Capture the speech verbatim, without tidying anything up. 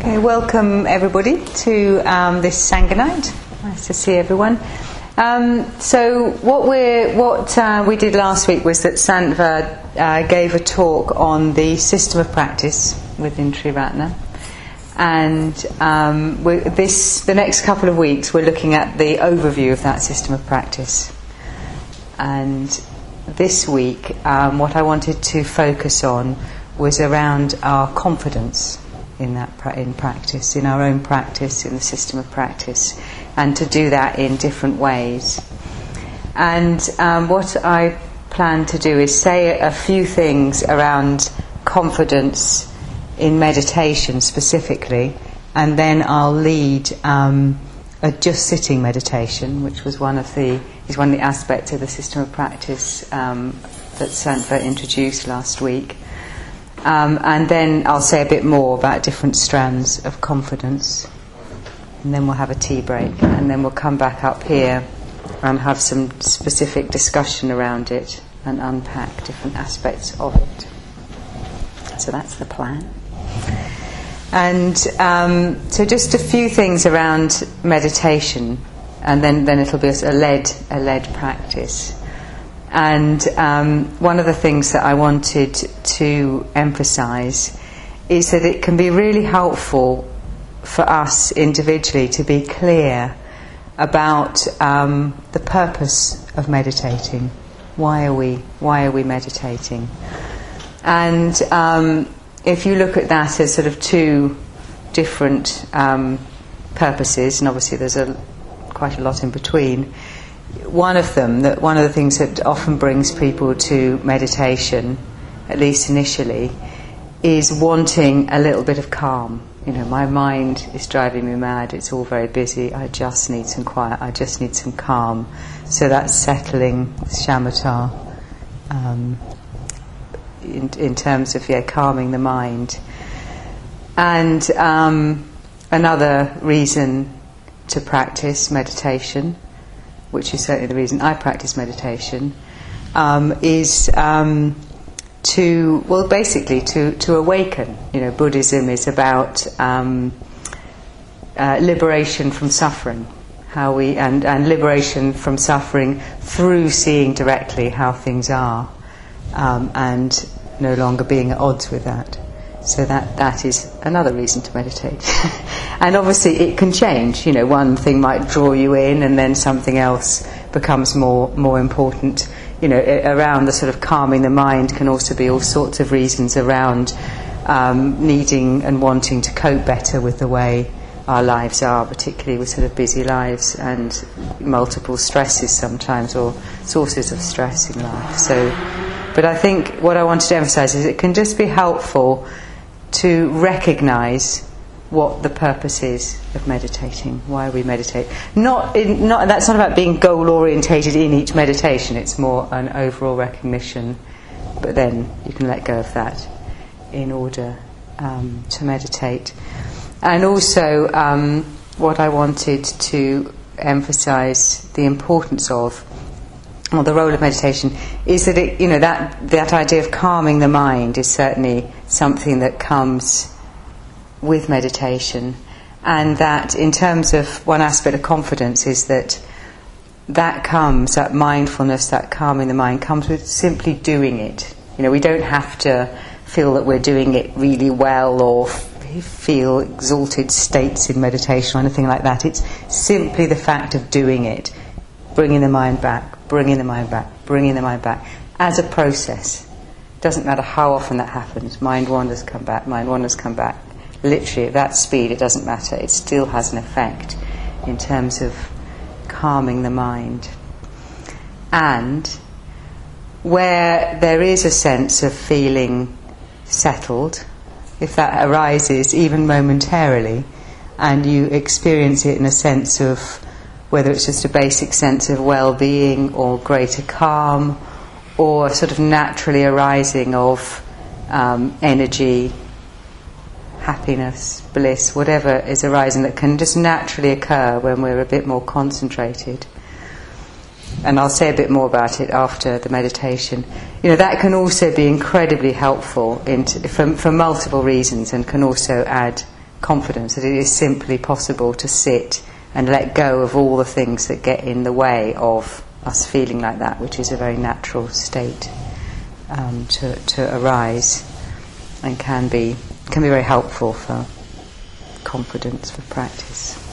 Okay, welcome everybody to um, this Sangha night. Nice to see everyone. Um, so what we what uh, we did last week was that Santva uh, gave a talk on the system of practice within Triratna, and um, we're, this the next couple of weeks we're looking at the overview of that system of practice. And this week, um, what I wanted to focus on was around our confidence in that pra- in practice, in our own practice, in the system of practice, and to do that in different ways. And um, what I plan to do is say a few things around confidence in meditation specifically, and then I'll lead um, a just sitting meditation, which was one of the is one of the aspects of the system of practice um, that Santva introduced last week. Um, and then I'll say a bit more about different strands of confidence. And then we'll have a tea break. And then we'll come back up here and have some specific discussion around it and unpack different aspects of it. So that's the plan. And um, so just a few things around meditation. And then, then it'll be a led, a led practice. And um, one of the things that I wanted to emphasize is that it can be really helpful for us individually to be clear about um, the purpose of meditating. Why are we why are we meditating? And um, if you look at that as sort of two different um, purposes, and obviously there's a quite a lot in between. One of them, that one of the things that often brings people to meditation, at least initially, is wanting a little bit of calm. You know, my mind is driving me mad, it's all very busy, I just need some quiet, I just need some calm. So that's settling, shamatha, um, in, in terms of, yeah, calming the mind. And um, another reason to practice meditation, which is certainly the reason I practice meditation, um, is um, to, well, basically to, to awaken. You know, Buddhism is about um, uh, liberation from suffering, how we and, and liberation from suffering through seeing directly how things are, um, and no longer being at odds with that. So that, that is another reason to meditate. And obviously it can change. You know, one thing might draw you in and then something else becomes more more important. You know, it, around the sort of calming the mind can also be all sorts of reasons around um, needing and wanting to cope better with the way our lives are, particularly with sort of busy lives and multiple stresses sometimes, or sources of stress in life. So, but I think what I wanted to emphasise is it can just be helpful to recognise what the purpose is of meditating. Why we meditate? Not, in, not that's not about being goal orientated in each meditation. It's more an overall recognition. But then you can let go of that in order um, to meditate. And also, um, what I wanted to emphasise the importance of, or the role of meditation, is that it, you know, that that idea of calming the mind is certainly something that comes with meditation, and that in terms of one aspect of confidence is that that comes, that mindfulness, that calming the mind comes with simply doing it. You know, we don't have to feel that we're doing it really well or f- feel exalted states in meditation or anything like that. It's simply the fact of doing it, bringing the mind back, bringing the mind back, bringing the mind back, as a process. Doesn't matter how often that happens. Mind wanders, come back, mind wanders, come back. Literally at that speed, it doesn't matter. It still has an effect in terms of calming the mind. And where there is a sense of feeling settled, if that arises even momentarily, and you experience it in a sense of whether it's just a basic sense of well-being or greater calm, or sort of naturally arising of um, energy, happiness, bliss, whatever is arising that can just naturally occur when we're a bit more concentrated. And I'll say a bit more about it after the meditation. You know, that can also be incredibly helpful in t- for, for multiple reasons, and can also add confidence, that it is simply possible to sit and let go of all the things that get in the way of us feeling like that, which is a very natural state um, to, to arise, and can be can be very helpful for confidence, for practice.